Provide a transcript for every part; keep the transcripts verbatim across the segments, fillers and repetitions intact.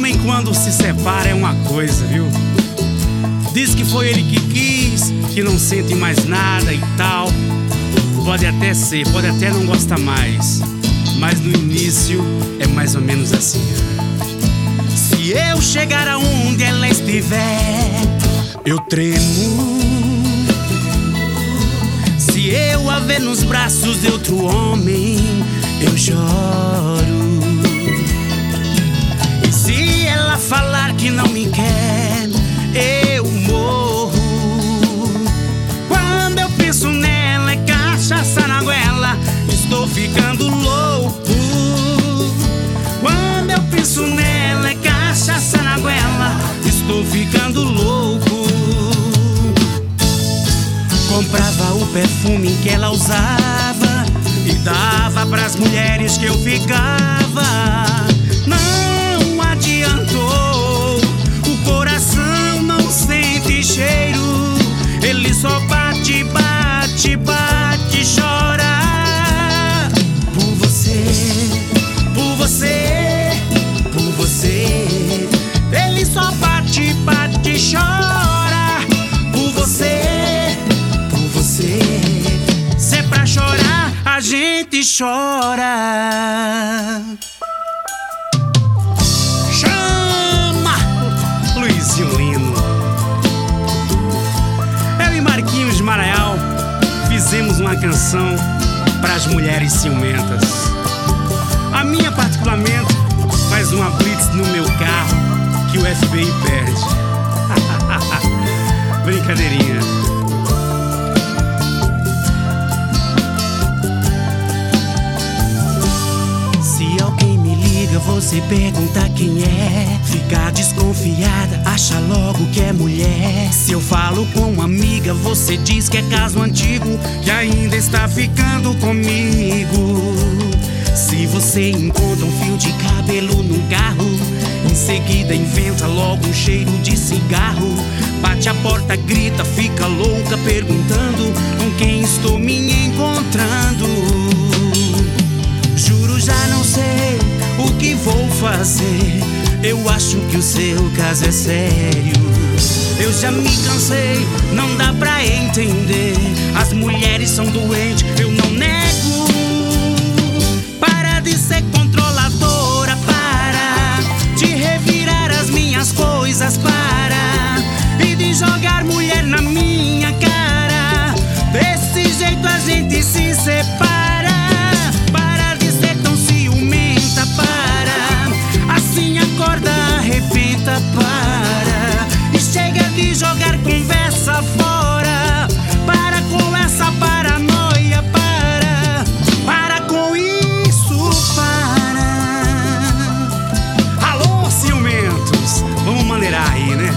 Homem quando se separa é uma coisa, viu? Diz que foi ele que quis, que não sente mais nada e tal. Pode até ser, pode até não gostar mais, mas no início é mais ou menos assim. Se eu chegar aonde ela estiver, eu tremo. Se eu a ver nos braços de outro homem, eu choro. E se ela falar que não me quer, eu morro. Quando eu penso nela é cachaça na goela, estou ficando louco. Quando eu penso nela é cachaça na goela, estou ficando louco. Comprava o perfume que ela usava e dava pras mulheres que eu ficava. Não adiantou, o coração não sente cheiro. Ele só bate, bate, bate, chora. Por você, por você, por você. Ele só bate, bate, chora. Por você, por você. Se é pra chorar, a gente chora. Chama Luizinho Lino. Eu e Marquinhos de Maraial fizemos uma canção pras mulheres ciumentas. A minha, particularmente, faz uma blitz no meu carro que o F B I perde. Brincadeirinha. Se alguém me liga, você pergunta quem é. Fica desconfiada, acha logo que é mulher. Se eu falo com uma amiga, você diz que é caso antigo, que ainda está ficando comigo. Se você encontra um fio de cabelo num carro, em seguida inventa logo um cheiro de cigarro. Bate a porta, grita, fica louca perguntando com quem estou me encontrando. Juro, já não sei o que vou fazer. Eu acho que o seu caso é sério. Eu já me cansei, não dá pra entender. As mulheres são doentes, eu não nego. Para de ser controladora, para de revirar as minhas coisas, para e de jogar mulher na minha cara. Desse jeito a gente se separa. Para de ser tão ciumenta, para assim acorda, arrebenta, para e chega de jogar conversa fora. Para com essa paranoia, para para com isso, para. Alô, ciumentos, vamos maneirar aí, né?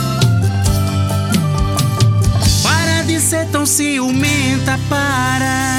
Para de ser tão ciumenta, para